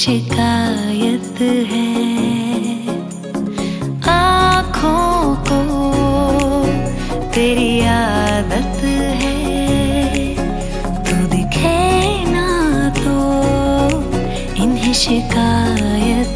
शिकायत है। आँखों को तेरी आदत है, तू दिखे ना तो इन्हें शिकायत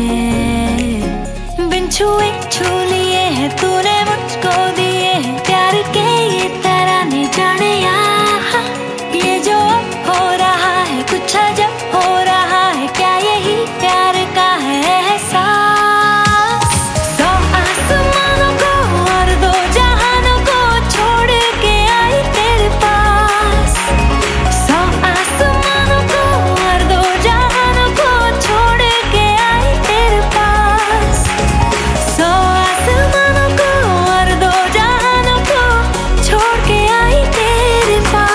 है। बिन छुए छू लिए है तूने मुझको दिए हैं प्यार के ये तराने, जाने यहाँ ये जो हो रहा है कुछ अजब हो रहा है, क्या यही प्यार का है एहसास। सौ आसमानों को और दो जहानों को छोड़ के आई तेरे पास। सौ आसमानों को और दो जहानों को छोड़ के आई तेरे पास। सौ आसमानों को और दो जहानों को छोड़ के आई तेरे पास।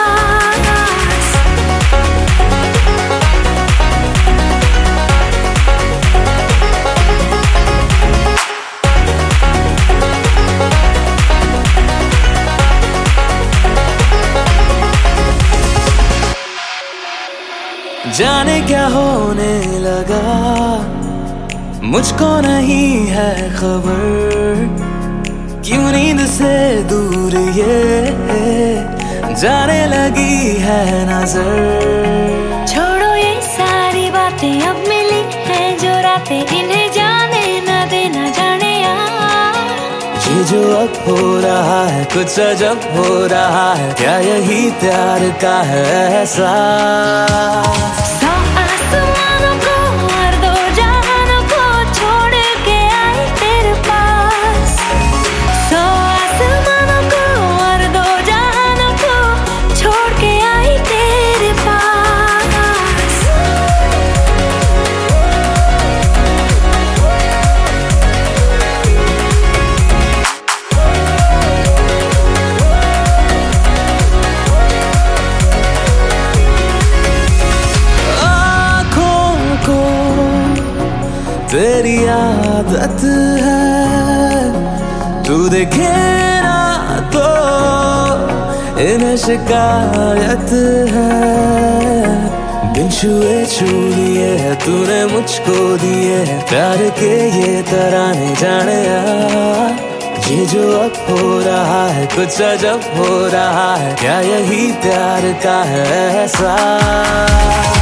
जाने क्या होने लगा, मुझको नहीं है खबर, क्यों नींद से दूर ये जाने लगी है नजर। छोड़ो ये सारी बातें, अब मिली है जो रातें, इन्हें जाने न देना, जाने यार ये जो अब हो रहा है कुछ अजब हो रहा है, क्या यही प्यार का है एहसास। सौ आसमानों को और दो जहानों को छोड़ के आई तेरे पास। सौ आसमानों को और दो जहानों को छोड़ के आई तेरे पास। तेरी आदत है, तू देखे ना तो इन्हें शिकायत है। बिन छुए छू लिए है तूने मुझको दिए है प्यार के ये तराने, जाने यार ये जो अब हो रहा है कुछ अजब हो रहा है, क्या यही प्यार का है एहसास।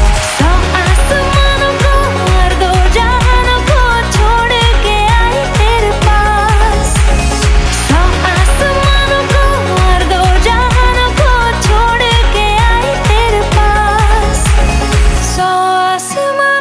आसमानों